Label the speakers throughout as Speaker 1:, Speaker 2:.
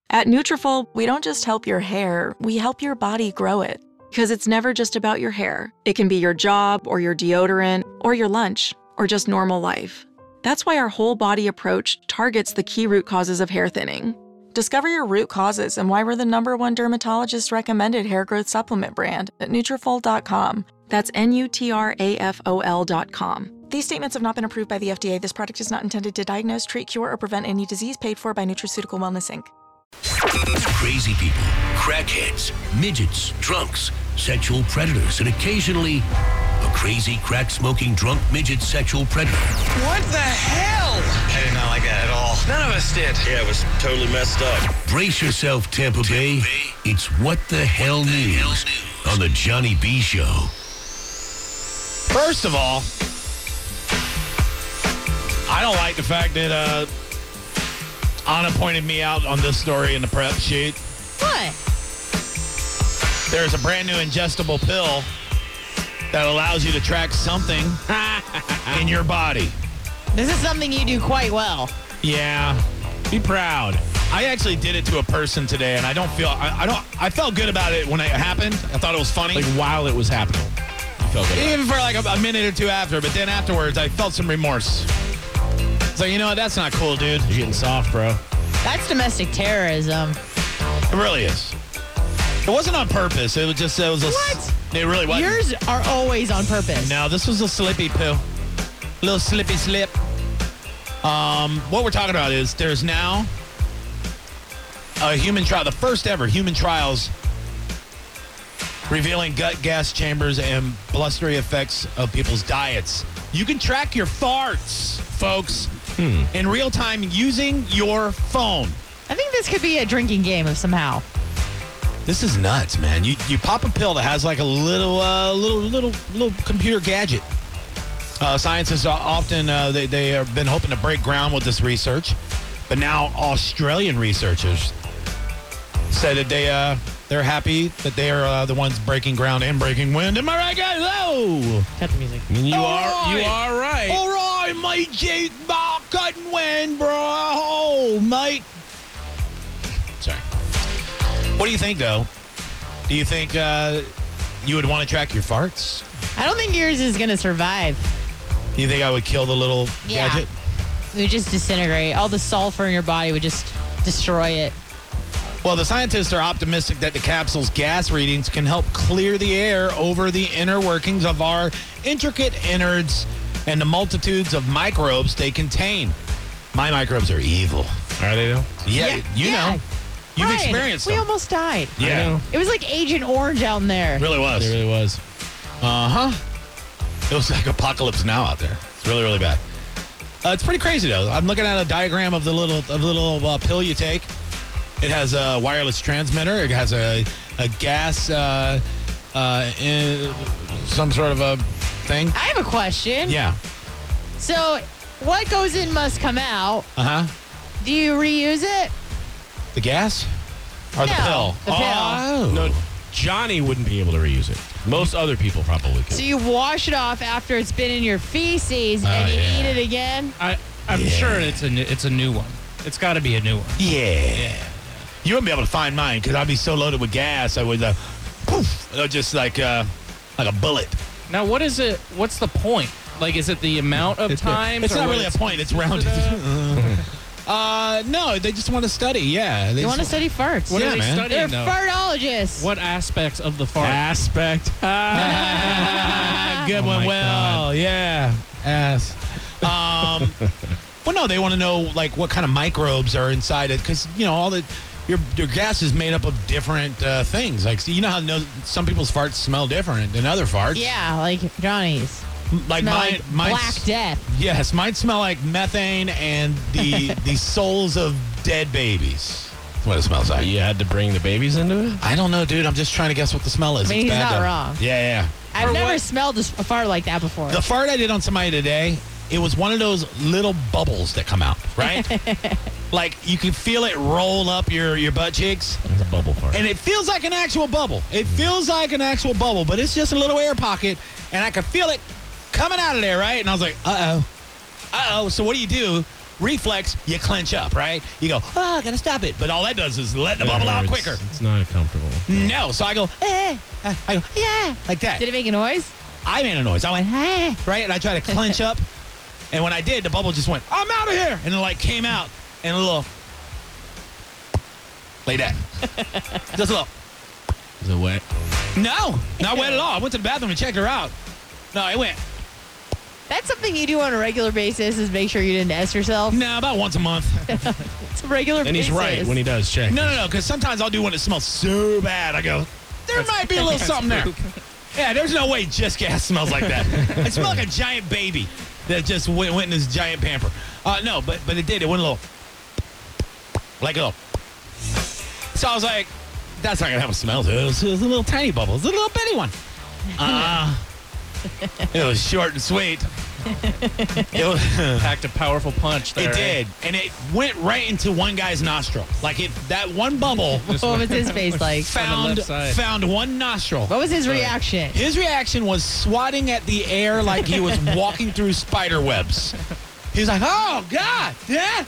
Speaker 1: At Nutrafol, we don't just help your hair, we help your body grow it. Because it's never just about your hair. It can be your job, or your deodorant, or your lunch, or just normal life. That's why our whole body approach targets the key root causes of hair thinning. Discover your root causes and why we're the #1 dermatologist recommended hair growth supplement brand at Nutrafol.com. That's Nutrafol.com. These statements have not been approved by the FDA. This product is not intended to diagnose, treat, cure, or prevent any disease. Paid for by Nutraceutical Wellness, Inc.
Speaker 2: Crazy people, crackheads, midgets, drunks, sexual predators, and occasionally a crazy crack-smoking drunk midget sexual predator.
Speaker 3: What the hell? I did not like that at all. None of us did.
Speaker 4: Yeah, it was totally messed up.
Speaker 2: Brace yourself, Tampa Bay. It's What the Hell News on the Johnny B Show.
Speaker 5: First of all, I don't like the fact that Anna pointed me out on this story in the prep sheet.
Speaker 6: What?
Speaker 5: There's a brand new ingestible pill that allows you to track something in your body.
Speaker 6: This is something you do quite well.
Speaker 5: Yeah. Be proud. I actually did it to a person today, and I felt good about it when it happened. I thought it was funny.
Speaker 7: Like while it was happening. You felt good.
Speaker 5: Even for like a minute or two after, but then afterwards, I felt some remorse. It's like, you know what? That's not cool, dude.
Speaker 7: You're getting soft, bro.
Speaker 6: That's domestic terrorism.
Speaker 5: It really is. It wasn't on purpose. It was just,
Speaker 6: What?
Speaker 5: It really wasn't.
Speaker 6: Yours are always on purpose.
Speaker 5: No, this was a slippy pill. A little slippy slip. What we're talking about is there's now a human trial, the first ever human trials revealing gut gas chambers and blustery effects of people's diets. You can track your farts, folks, in real time using your phone.
Speaker 6: I think this could be a drinking game of somehow.
Speaker 5: This is nuts, man. You pop a pill that has like a little computer gadget. Scientists are often they have been hoping to break ground with this research, but now Australian researchers said that they're happy that they are the ones breaking ground and breaking wind. Am I right, guys? Oh,
Speaker 6: Cut the music.
Speaker 7: You are right.
Speaker 5: All right, mate. Cutting wind, bro. Oh, mate. Sorry. What do you think, though? Do you think you would want to track your farts?
Speaker 6: I don't think yours is going to survive.
Speaker 5: You think I would kill the little gadget?
Speaker 6: It would just disintegrate. All the sulfur in your body would just destroy it.
Speaker 5: Well, the scientists are optimistic that the capsule's gas readings can help clear the air over the inner workings of our intricate innards and the multitudes of microbes they contain. My microbes are evil.
Speaker 7: Are they though?
Speaker 5: Yeah, you know. You've
Speaker 6: Brian,
Speaker 5: experienced
Speaker 6: we
Speaker 5: them.
Speaker 6: almost died.
Speaker 5: Yeah.
Speaker 7: I know.
Speaker 6: It was like Agent Orange out in there.
Speaker 5: It really was.
Speaker 7: It really was.
Speaker 5: Uh-huh. It was like Apocalypse Now out there. It's really, really bad. It's pretty crazy, though. I'm looking at a diagram of the little pill you take. It has a wireless transmitter. It has a gas, in some sort of a thing.
Speaker 6: I have a question.
Speaker 5: Yeah.
Speaker 6: So, what goes in must come out.
Speaker 5: Uh-huh.
Speaker 6: Do you reuse it?
Speaker 5: The gas? Or the
Speaker 6: No,
Speaker 5: pill?
Speaker 6: the pill.
Speaker 5: Oh.
Speaker 7: No, Johnny wouldn't be able to reuse it. Most other people probably could.
Speaker 6: So you wash it off after it's been in your feces and you eat it again?
Speaker 8: I'm sure it's a new one. It's got to be a new one.
Speaker 5: Yeah. You wouldn't be able to find mine because I'd be so loaded with gas. I would, poof, just like a bullet.
Speaker 8: Now, what is it? What's the point? Like, is it the amount of time?
Speaker 5: It's not really a point. It's rounded. No, they just want to study. Yeah.
Speaker 6: You want to study farts?
Speaker 8: What
Speaker 5: Yeah,
Speaker 8: are they
Speaker 5: man.
Speaker 6: They're
Speaker 8: studying, though?
Speaker 6: fartologists.
Speaker 8: What aspects of the fart?
Speaker 7: Aspect.
Speaker 5: Good
Speaker 8: Oh
Speaker 5: one.
Speaker 8: my
Speaker 5: Well,
Speaker 8: God.
Speaker 5: yeah. Ass. Well, no, they want to know like what kind of microbes are inside it because you know all the your gas is made up of different things. Like so you know how some people's farts smell different than other farts.
Speaker 6: Yeah, like Johnny's.
Speaker 5: Like
Speaker 6: Smell
Speaker 5: mine.
Speaker 6: like
Speaker 5: Mine's-
Speaker 6: Black Death.
Speaker 5: Yes, mine smell like methane and the souls of dead babies. That's what it smells like.
Speaker 7: You had to bring the babies into it?
Speaker 5: I don't know, dude. I'm just trying to guess what the smell is.
Speaker 6: I mean,
Speaker 5: It's
Speaker 6: he's
Speaker 5: bad,
Speaker 6: not
Speaker 5: though.
Speaker 6: wrong.
Speaker 5: Yeah.
Speaker 6: I've never smelled a fart like that before.
Speaker 5: The fart I did on somebody today, it was one of those little bubbles that come out, right? Like you can feel it roll up your butt cheeks.
Speaker 7: It's a bubble fart.
Speaker 5: And it feels like an actual bubble. It feels like an actual bubble, but it's just a little air pocket, and I could feel it coming out of there, right? And I was like, uh-oh. So what do? reflex, you clench up, right? You go, I gotta stop it. But all that does is let the bubble out quicker.
Speaker 7: It's not comfortable.
Speaker 5: No, so I go, yeah, like that.
Speaker 6: Did it make a noise?
Speaker 5: I made a noise. I went, hey, right? And I tried to clench up. And when I did, the bubble just went, I'm out of here. And it like came out and a little, like that. Just a little.
Speaker 7: Is it wet?
Speaker 5: No, not wet at all. I went to the bathroom and checked her out. No, it went.
Speaker 6: That's something you do on a regular basis is make sure you didn't S yourself.
Speaker 5: No, about once a month.
Speaker 6: It's a regular
Speaker 7: And
Speaker 6: basis.
Speaker 7: he's right when he does check.
Speaker 5: No, because sometimes I'll do one that smells so bad. I go, there might be a little something there. Yeah, there's no way Just Gas smells like that. It smelled like a giant baby that just went in this giant pamper. No, but it did. It went a little, like a little. So I was like, that's not going to have a smell to it. It was a little tiny bubble. It was a little bitty one. It was short and sweet. It was,
Speaker 8: Packed a powerful punch there.
Speaker 5: it did. And it went right into one guy's nostril. Like that one bubble
Speaker 6: What was his face like?
Speaker 8: left side.
Speaker 5: found one nostril.
Speaker 6: What was his reaction?
Speaker 5: His reaction was swatting at the air like he was walking through spider webs. He was like, oh, God, yeah,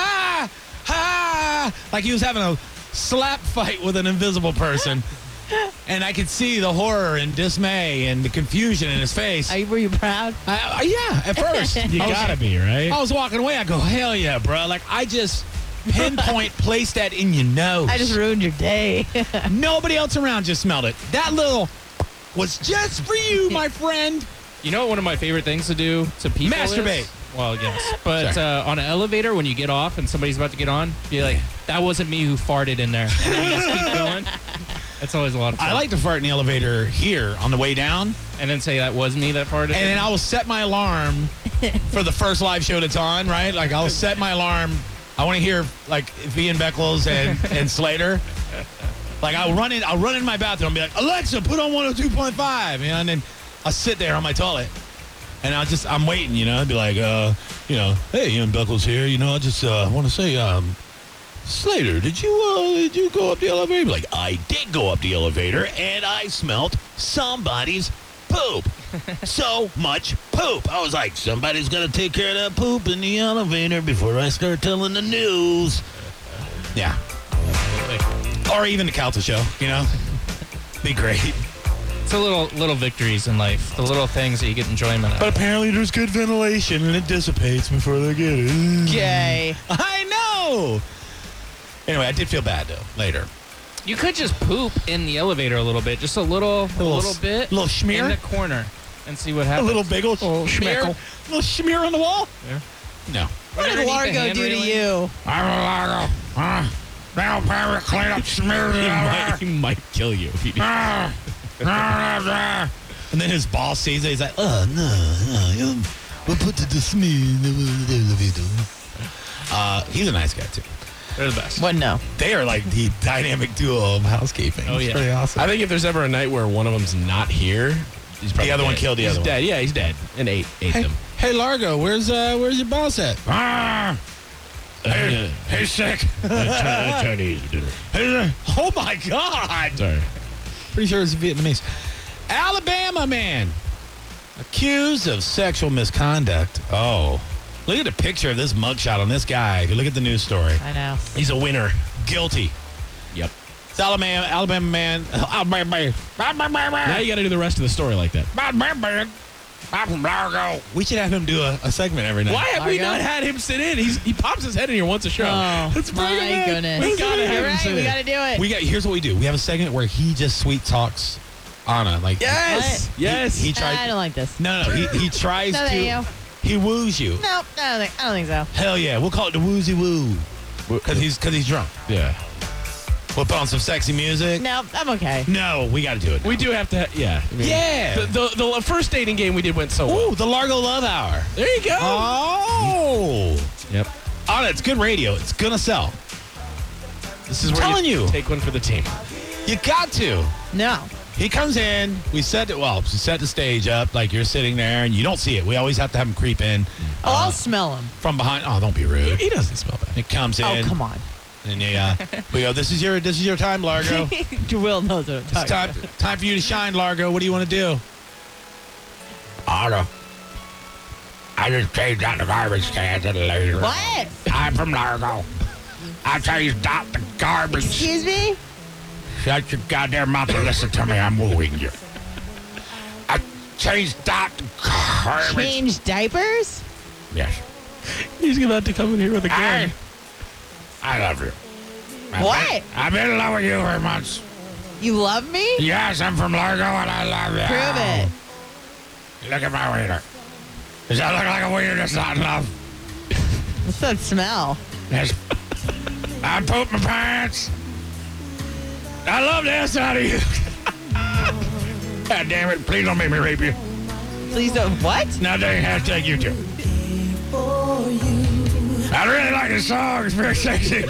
Speaker 5: like he was having a slap fight with an invisible person. And I could see the horror and dismay and the confusion in his face.
Speaker 6: Were you proud?
Speaker 5: Yeah, at first.
Speaker 7: You gotta be, right?
Speaker 5: I was walking away. I go, hell yeah, bro. Like, I just pinpoint placed that in your nose.
Speaker 6: I just ruined your day.
Speaker 5: Nobody else around just smelled it. That little was just for you, my friend.
Speaker 8: You know what one of my favorite things to do to people
Speaker 5: Masturbate.
Speaker 8: is? Well, yes. But on an elevator, when you get off and somebody's about to get on, be like, that wasn't me who farted in there. And then you just keep going. That's always a lot of fun.
Speaker 5: I like to fart in the elevator here on the way down.
Speaker 8: And then say that was me that farted.
Speaker 5: And then I will set my alarm for the first live show that's on, right? Like, I'll set my alarm. I want to hear, like, Ian Beckles and Slater. Like, I'll run in my bathroom and be like, Alexa, put on 102.5. You know, and then I'll sit there on my toilet. And I'm waiting, you know. I'd be like, hey, Ian Beckles here. You know, I just want to say, Slater, did you go up the elevator? He'd be like, I did go up the elevator, and I smelt somebody's poop. So much poop. I was like, somebody's got to take care of that poop in the elevator before I start telling the news. Yeah. Or even the Calta show, you know? Be great.
Speaker 8: It's the little victories in life, the little things that you get enjoyment of.
Speaker 5: But apparently there's good ventilation, and it dissipates before they get it.
Speaker 6: Gay.
Speaker 5: I know! Anyway, I did feel bad, though, later.
Speaker 8: You could just poop in the elevator a little bit, just a little bit.
Speaker 5: A little schmear?
Speaker 8: In the corner and see what
Speaker 5: A
Speaker 8: happens.
Speaker 5: little big old schmear? A little schmear on the wall?
Speaker 8: Yeah.
Speaker 5: No.
Speaker 6: What did Largo do to you?
Speaker 5: I'm Largo. Now, pirate, clean up smear.
Speaker 7: He might kill you if he did.
Speaker 5: And then his boss sees it. He's like, oh, no. We'll put the smear in the elevator. He's a nice guy, too.
Speaker 8: They're the best.
Speaker 6: What? No.
Speaker 5: They are like the dynamic duo of housekeeping.
Speaker 8: Oh,
Speaker 5: It's
Speaker 8: yeah.
Speaker 5: pretty awesome.
Speaker 7: I think if there's ever a night where one of them's not here, he's probably
Speaker 5: The other one
Speaker 7: dead.
Speaker 5: killed the
Speaker 7: He's
Speaker 5: other one.
Speaker 7: dead. Yeah, he's dead. And ate them.
Speaker 5: Hey, Largo, where's your boss at? Hey, sick.
Speaker 7: Chinese dinner.
Speaker 5: Oh, my God.
Speaker 7: Sorry.
Speaker 5: Pretty sure it's Vietnamese. Alabama man accused of sexual misconduct. Oh, look at the picture of this mugshot on this guy. If you look at the news story,
Speaker 6: I know.
Speaker 5: he's a winner. Guilty.
Speaker 7: Yep.
Speaker 5: It's Alabama man.
Speaker 7: Now you got to do the rest of the story like that.
Speaker 5: We should have him do a segment every night.
Speaker 7: Why have we
Speaker 6: Largo?
Speaker 7: not had him sit in? He pops his head in here once a show.
Speaker 6: Oh,
Speaker 7: Let's bring him
Speaker 6: my
Speaker 7: in.
Speaker 6: goodness.
Speaker 7: We gotta have
Speaker 6: You're
Speaker 7: him
Speaker 6: right.
Speaker 7: sit
Speaker 6: We
Speaker 7: in.
Speaker 6: got to do it.
Speaker 5: Here's what we do. We have a segment where he just sweet talks Anna. Like,
Speaker 7: Yes.
Speaker 6: What?
Speaker 7: Yes.
Speaker 5: He
Speaker 6: I
Speaker 5: tried.
Speaker 6: don't like this.
Speaker 5: No. He tries
Speaker 6: No,
Speaker 5: to.
Speaker 6: thank you.
Speaker 5: He woos you.
Speaker 6: Nope. I don't think so.
Speaker 5: Hell yeah. We'll call it the woozy woo. Because he's drunk.
Speaker 7: Yeah.
Speaker 5: We'll put on some sexy music.
Speaker 6: Nope. I'm okay.
Speaker 5: No, we got to do it.
Speaker 7: We do have to. Yeah. I mean,
Speaker 5: Yeah.
Speaker 7: The first dating game we did went so well.
Speaker 5: Ooh, the Largo Love Hour.
Speaker 7: There you go.
Speaker 5: Oh.
Speaker 7: Yep.
Speaker 5: Anna, it's good radio. It's going to sell.
Speaker 7: This is
Speaker 5: I'm
Speaker 7: where
Speaker 5: telling you.
Speaker 7: take one for the team.
Speaker 5: You got to.
Speaker 6: No.
Speaker 5: He comes in. We set the stage up like you're sitting there and you don't see it. We always have to have him creep in
Speaker 6: Oh, I'll smell him.
Speaker 5: from behind. Oh, don't be rude.
Speaker 7: He doesn't smell bad.
Speaker 5: He comes in.
Speaker 6: Oh, come on.
Speaker 5: And we go, this is your time, Largo.
Speaker 6: Will knows what I'm
Speaker 5: It's
Speaker 6: talking
Speaker 5: time for you to shine, Largo. What do you want to do? Anna, I just changed out the garbage cans at a later.
Speaker 6: What?
Speaker 5: I'm from Largo. I changed out the garbage.
Speaker 6: Excuse me?
Speaker 5: Shut your goddamn mouth and listen to me. I'm wooing you. I changed out the garbage.
Speaker 6: Change diapers?
Speaker 5: Yes.
Speaker 7: He's about to come in here with a gun.
Speaker 5: I love you.
Speaker 6: What?
Speaker 5: I've been in love with you for months.
Speaker 6: You love me?
Speaker 5: Yes, I'm from Largo and I love you.
Speaker 6: Prove it.
Speaker 5: Look at my wiener. Does that look like a wiener that's not in love?
Speaker 6: What's that smell?
Speaker 5: Yes. I pooped my pants. I love the ass out of you. God damn it. Please don't make me rape you.
Speaker 6: Please don't. What?
Speaker 5: Now, dang, hashtag YouTube. I really like this song. It's very sexy.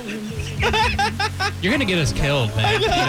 Speaker 8: You're gonna get us killed, man. You know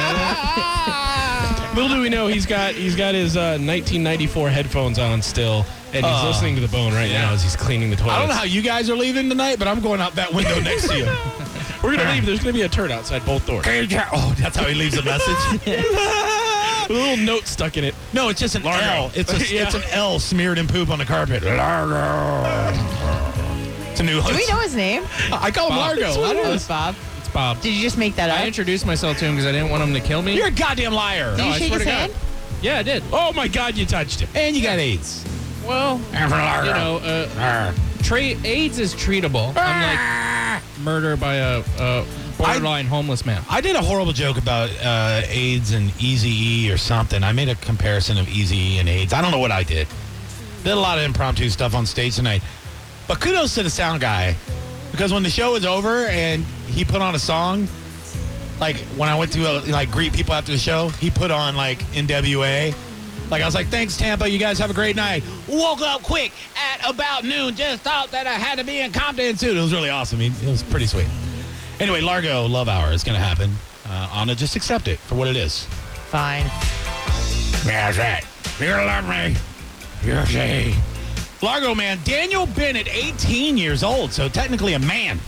Speaker 8: that?
Speaker 7: Little do we know, he's got his 1994 headphones on still, and he's listening to the Bone right now as he's cleaning the toilet.
Speaker 5: I don't know how you guys are leaving tonight, but I'm going out that window next to you.
Speaker 7: We're gonna leave. There's gonna be a turd outside both doors.
Speaker 5: Oh, that's how he leaves a message?
Speaker 7: With a little note stuck in it.
Speaker 5: No, it's just an
Speaker 7: Largo.
Speaker 5: L. It's an L smeared in poop on the carpet. Largo. It's a new.
Speaker 6: Do we know his name?
Speaker 5: I call him Largo. I don't know.
Speaker 6: It's Bob.
Speaker 8: It's Bob.
Speaker 6: Did you just make that
Speaker 8: I
Speaker 6: up?
Speaker 8: introduced myself to him because I didn't want him to kill me.
Speaker 5: You're a goddamn liar.
Speaker 6: Did you
Speaker 8: I
Speaker 6: shake
Speaker 8: swear
Speaker 6: his
Speaker 8: to God.
Speaker 6: hand?
Speaker 8: Yeah, I did.
Speaker 7: Oh my God, you touched him.
Speaker 5: And you got AIDS.
Speaker 8: Well,
Speaker 5: I'm from Largo.
Speaker 8: you know, AIDS is treatable, unlike murder by a borderline homeless man.
Speaker 5: I did a horrible joke about AIDS and Eazy-E or something. I made a comparison of Eazy-E and AIDS. I don't know what I did. Did a lot of impromptu stuff on stage tonight. But kudos to the sound guy. Because when the show was over and he put on a song, like when I went to greet people after the show, he put on like NWA. Like I was like, thanks Tampa, you guys have a great night. Woke up quick at about noon, just thought that I had to be in Compton soon. It was really awesome. It was pretty sweet. Anyway, Largo Love Hour is going to happen. Anna, just accept it for what it is.
Speaker 6: Fine.
Speaker 5: Yeah, that's right. You're going to love me. You'll see. Largo man, Daniel Bennett, 18 years old, so technically a man,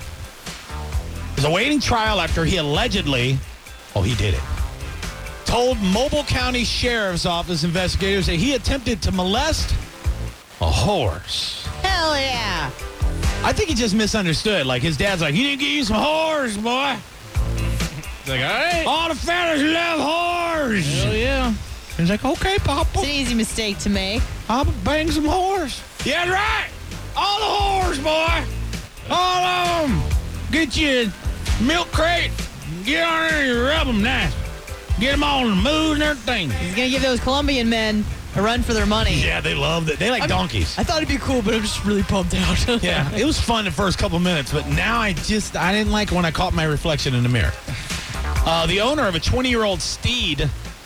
Speaker 5: is awaiting trial after he allegedly, he did it, told Mobile County Sheriff's Office investigators that he attempted to molest a horse.
Speaker 6: Hell yeah.
Speaker 5: I think he just misunderstood. Like, his dad's like, he didn't get you some horse, boy.
Speaker 8: It's like, all right.
Speaker 5: All the fellas love horse.
Speaker 8: Hell yeah.
Speaker 5: He's like, okay, Papa.
Speaker 6: It's an easy mistake to make.
Speaker 5: I'll bang some horse. Yeah, that's right. All the horse, boy. All of them. Get you a milk crate. Get on there and you rub them nice. Get them all in the mood and everything.
Speaker 6: He's going to give those Colombian men a run for their money.
Speaker 5: Yeah, they loved it. They like donkeys.
Speaker 6: I thought it'd be cool, but I'm just really pumped out.
Speaker 5: Yeah, it was fun the first couple minutes, but now I didn't like when I caught my reflection in the mirror. The owner of a 20-year-old steed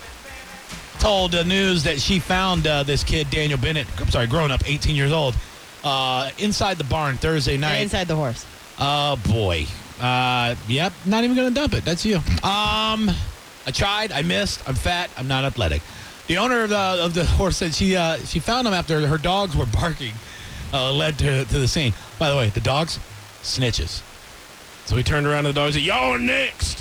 Speaker 5: told the news that she found this kid, Daniel Bennett, grown up, 18 years old, inside the barn Thursday night.
Speaker 6: Inside the horse.
Speaker 5: Oh, boy. Yep, not even going to dump it. That's you. I tried. I missed. I'm fat. I'm not athletic. The owner of the horse said she found him after her dogs were barking, led to the scene. By the way, the dogs, snitches.
Speaker 7: So he turned around to the dogs and said, y'all are next.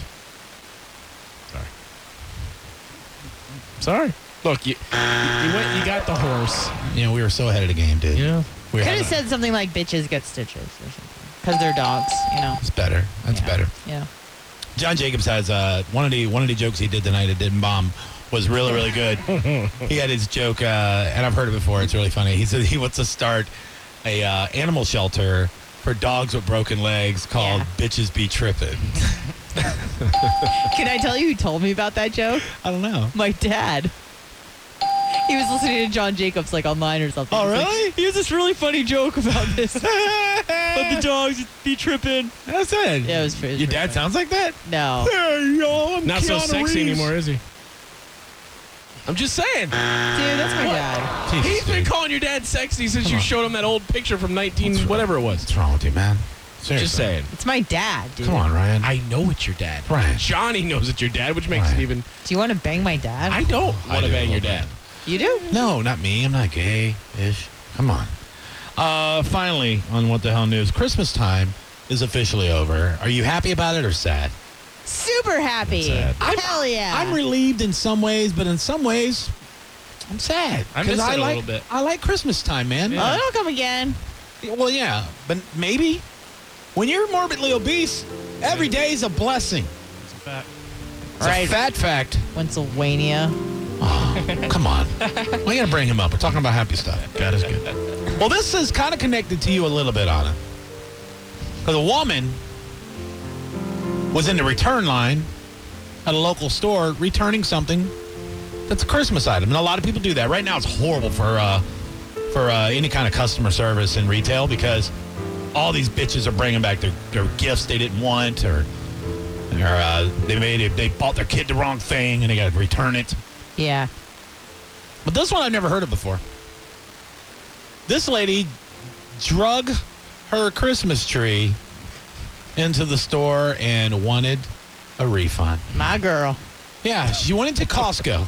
Speaker 7: Sorry. Look, you went, you got the horse.
Speaker 5: You know, we were so ahead of the game, dude.
Speaker 7: Yeah.
Speaker 5: We
Speaker 6: Could have said something like bitches get stitches or something. Because they're dogs, you know.
Speaker 5: It's better. That's better.
Speaker 6: Yeah.
Speaker 5: John Jacobs has one of the jokes he did tonight at Didn't Bomb was really, really good. He had his joke, and I've heard it before. It's really funny. He said he wants to start a animal shelter for dogs with broken legs called Bitches Be Trippin'.
Speaker 6: Can I tell you who told me about that joke?
Speaker 5: I don't know.
Speaker 6: My dad. He was listening to John Jacobs like online or something.
Speaker 5: Oh,
Speaker 6: He's like,
Speaker 5: really?
Speaker 6: he has this really funny joke about this. But the dogs be tripping.
Speaker 5: That's it.
Speaker 6: Yeah, it was pretty.
Speaker 5: Your dad sounds like that?
Speaker 6: No.
Speaker 5: Hey, y'all, I'm
Speaker 7: Not so
Speaker 5: Keanu
Speaker 7: sexy
Speaker 5: Reeves.
Speaker 7: anymore, is he? I'm just saying.
Speaker 6: Dude, that's my dad.
Speaker 5: Jesus,
Speaker 7: He's been
Speaker 5: dude.
Speaker 7: calling your dad sexy since you
Speaker 5: on.
Speaker 7: showed him that old picture from 19 whatever it was.
Speaker 5: What's wrong with you, man? Seriously.
Speaker 7: Just saying.
Speaker 6: It's my dad, dude.
Speaker 5: Come on, Ryan.
Speaker 7: I know it's your dad.
Speaker 5: Ryan.
Speaker 7: Johnny knows it's your dad, which makes
Speaker 5: Ryan.
Speaker 7: it even.
Speaker 6: Do you want to bang my dad?
Speaker 7: I don't
Speaker 5: I
Speaker 7: want to
Speaker 5: do
Speaker 7: bang
Speaker 5: a
Speaker 7: your
Speaker 5: little
Speaker 7: dad.
Speaker 6: You do?
Speaker 5: No, not me. I'm not gay-ish. Come on. Finally, on What the Hell News, Christmas time is officially over. Are you happy about it or sad?
Speaker 6: Super happy.
Speaker 5: Sad.
Speaker 6: Hell yeah.
Speaker 5: I'm relieved in some ways, but in some ways, I'm sad.
Speaker 8: I miss
Speaker 5: 'cause
Speaker 8: it a little bit.
Speaker 5: I like Christmas time, man.
Speaker 6: Oh, it'll come again.
Speaker 5: Well, yeah, but maybe when you're morbidly obese, every day is a blessing. It's a fat fact.
Speaker 6: Pennsylvania.
Speaker 5: Come on. Why you gotta bring him up? We're talking about happy stuff. God is good. Well, this is kind of connected to you a little bit, Anna. Because a woman was in the return line at a local store returning something that's a Christmas item. And a lot of people do that. Right now it's horrible for any kind of customer service in retail because all these bitches are bringing back their gifts they didn't want or they bought their kid the wrong thing and they got to return it.
Speaker 6: Yeah.
Speaker 5: But this one I've never heard of before. This lady drug her Christmas tree into the store and wanted a refund.
Speaker 6: My girl.
Speaker 5: Yeah, she went into Costco.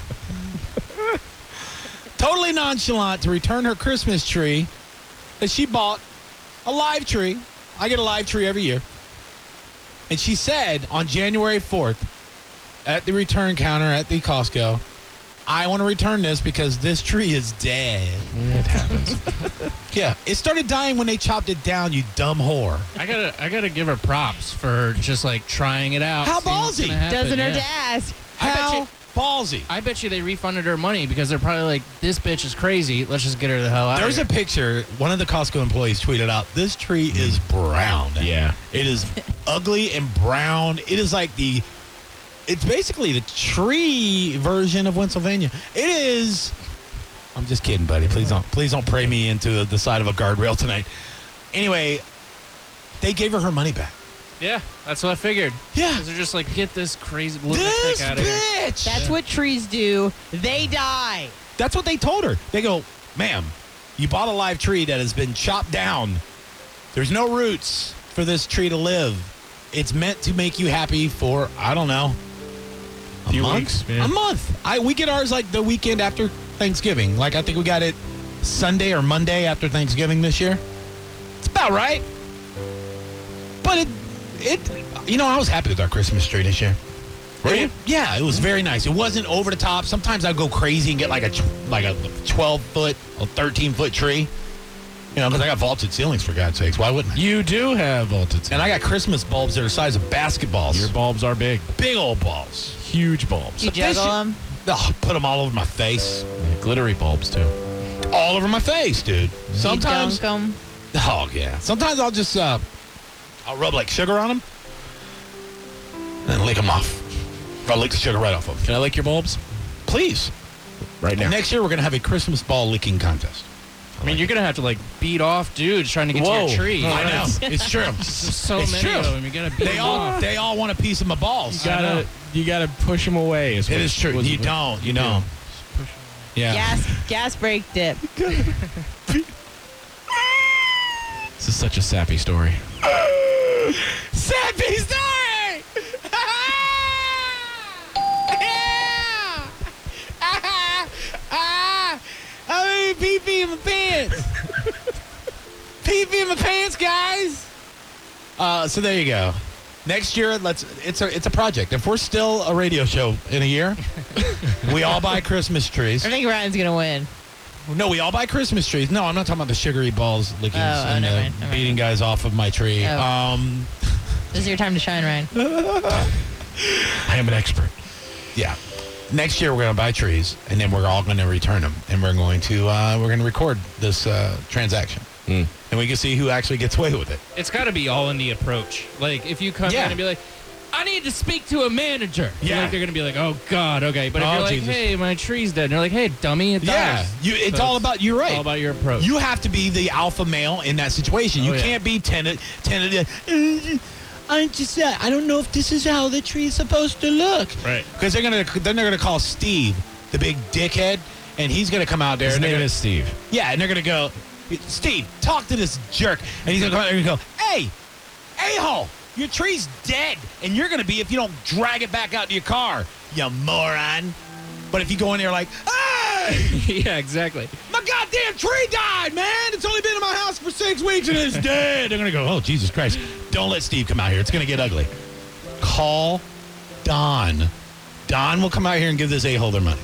Speaker 5: Totally nonchalant to return her Christmas tree that she bought, a live tree. I get a live tree every year. And she said on January 4th at the return counter at the Costco, I want to return this because this tree is dead.
Speaker 7: It happens.
Speaker 5: Yeah, it started dying when they chopped it down, you dumb whore.
Speaker 8: I gotta give her props for just like trying it out.
Speaker 5: How
Speaker 8: seeing what's
Speaker 5: ballsy.
Speaker 8: gonna happen.
Speaker 6: Doesn't hurt
Speaker 8: Yeah.
Speaker 6: to ask.
Speaker 5: How ballsy.
Speaker 8: I bet you they refunded her money because they're probably like, this bitch is crazy. Let's just get her the hell out
Speaker 5: There's a
Speaker 8: of here.
Speaker 5: picture, one of the Costco employees tweeted out, this tree is brown.
Speaker 7: Yeah.
Speaker 5: It is ugly and brown. It is like it's basically the tree version of Pennsylvania. It is, I'm just kidding, buddy. Please don't pray me into the side of a guardrail tonight. Anyway, they gave her money back.
Speaker 8: Yeah, that's what I figured.
Speaker 5: Yeah.
Speaker 8: 'Cause they're just like, get this crazy
Speaker 5: This
Speaker 8: lunatic out of here.
Speaker 5: bitch.
Speaker 6: That's what trees do. They die.
Speaker 5: That's what they told her. They go, ma'am, you bought a live tree that has been chopped down. There's no roots for this tree to live. It's meant to make you happy for, I don't know, a
Speaker 7: Few
Speaker 5: month?
Speaker 7: weeks, yeah.
Speaker 5: A month. We get ours like the weekend after Thanksgiving. Like I think we got it Sunday or Monday after Thanksgiving this year. It's about right. But I was happy with our Christmas tree this year.
Speaker 7: Were you?
Speaker 5: Yeah, it was very nice. It wasn't over the top. Sometimes I'd go crazy and get like a 12-foot or 13-foot tree. You know, because I got vaulted ceilings, for God's sakes. Why wouldn't I?
Speaker 7: You do have vaulted.
Speaker 5: And I got Christmas bulbs that are the size of basketballs.
Speaker 7: Your bulbs are big.
Speaker 5: Big old balls.
Speaker 7: Huge bulbs.
Speaker 6: You juggle them.
Speaker 5: Oh, put them all over my face.
Speaker 7: Yeah, glittery bulbs, too.
Speaker 5: All over my face, dude. Sometimes.
Speaker 6: You dunk 'em.
Speaker 5: Oh, yeah. Sometimes I'll just, I'll rub like sugar on them and lick them off. Or I'll lick the sugar right off of them.
Speaker 7: Can I lick your bulbs?
Speaker 5: Please.
Speaker 7: Right now.
Speaker 5: Next year, we're going to have a Christmas ball licking contest.
Speaker 8: I mean, you're going to have to like beat off dudes trying to get to
Speaker 7: Whoa.
Speaker 8: your tree.
Speaker 5: I know. It's true.
Speaker 8: There's so
Speaker 5: It's
Speaker 8: many
Speaker 5: true.
Speaker 8: of them. You got to beat
Speaker 5: They
Speaker 8: them
Speaker 5: all
Speaker 8: off.
Speaker 5: they all want a piece of my balls.
Speaker 7: You gotta push them away.
Speaker 5: It is true. You don't. You don't. Yeah.
Speaker 6: Gas brake dip.
Speaker 7: This is such a sappy story.
Speaker 5: Sappy story. I mean, pee-pee in my pants. Pee-pee in my pants, guys. So there you go. Next year, it's a project. If we're still a radio show in a year, we all buy Christmas trees.
Speaker 6: I think Ryan's going to win.
Speaker 5: No, we all buy Christmas trees. No, I'm not talking about the sugary balls licking and
Speaker 6: never mind, never
Speaker 5: beating guys off of my tree.
Speaker 6: Oh. This is your time to shine, Ryan.
Speaker 7: I am an expert.
Speaker 5: Yeah. Next year we're going to buy trees, and then we're all going to return them, and we're going to record this transaction, and we can see who actually gets away with it.
Speaker 8: It's got to be all in the approach. Like, if you come
Speaker 5: Yeah.
Speaker 8: in and be like, I need to speak to a manager.
Speaker 5: Yeah.
Speaker 8: Like, they're going to be like, oh, God, okay. But if
Speaker 5: Oh,
Speaker 8: you're like,
Speaker 5: Jesus.
Speaker 8: hey, my tree's dead. And they're like, hey, dummy, it
Speaker 5: Yeah,
Speaker 8: dies.
Speaker 5: it's
Speaker 8: So
Speaker 5: all about. You're right.
Speaker 8: all about your approach.
Speaker 5: You have to be the alpha male in that situation. You
Speaker 8: Oh, yeah.
Speaker 5: can't be tentative. I don't know if this is how the tree's supposed to look.
Speaker 7: Right.
Speaker 5: Because then they're gonna call Steve, the big dickhead, and he's gonna come out there.
Speaker 7: His
Speaker 5: and they're
Speaker 7: name
Speaker 5: gonna,
Speaker 7: is Steve.
Speaker 5: Yeah, and they're gonna go, Steve, talk to this jerk, and he's gonna come out there and go, hey, a-hole, your tree's dead, and you're gonna be if you don't drag it back out to your car, you moron. But if you go in there like, hey,
Speaker 8: yeah, exactly.
Speaker 5: my goddamn tree died, man. It's only been in my house for 6 weeks and it's dead. They're going to go, oh, Jesus Christ. Don't let Steve come out here. It's going to get ugly. Call Don. Don will come out here and give this a-hole their money.